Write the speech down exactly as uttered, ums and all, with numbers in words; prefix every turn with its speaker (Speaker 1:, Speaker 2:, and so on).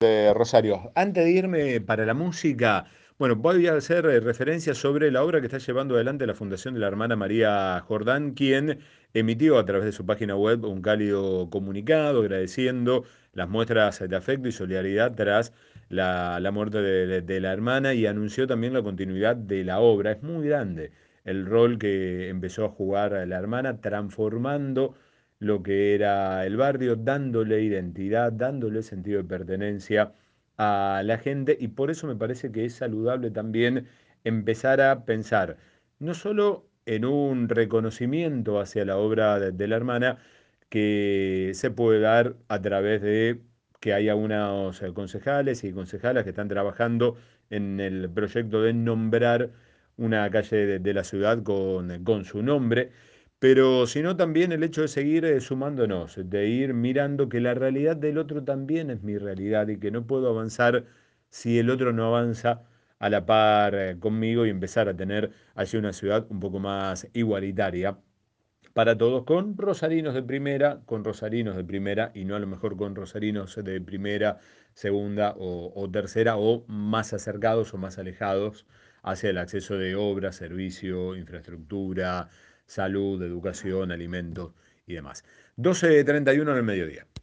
Speaker 1: Eh, Rosario, antes de irme para la música, bueno, voy a hacer eh, referencia sobre la obra que está llevando adelante la Fundación de la Hermana María Jordán, quien emitió a través de su página web un cálido comunicado agradeciendo las muestras de afecto y solidaridad tras la, la muerte de, de- de la hermana y anunció también la continuidad de la obra. Es muy grande el rol que empezó a jugar la hermana, transformando lo que era el barrio, dándole identidad, dándole sentido de pertenencia a la gente y por eso me parece que es saludable también empezar a pensar no solo en un reconocimiento hacia la obra de, de la hermana que se puede dar a través de que haya unos eh, concejales y concejalas que están trabajando en el proyecto de nombrar una calle de, de la ciudad con, con su nombre, pero sino también el hecho de seguir eh, sumándonos, de ir mirando que la realidad del otro también es mi realidad y que no puedo avanzar si el otro no avanza a la par eh, conmigo y empezar a tener allí una ciudad un poco más igualitaria para todos, con rosarinos de primera, con rosarinos de primera y no a lo mejor con rosarinos de primera, segunda o, o tercera o más acercados o más alejados hacia el acceso de obra, servicio, infraestructura, salud, educación, alimentos y demás. doce treinta y uno en el mediodía.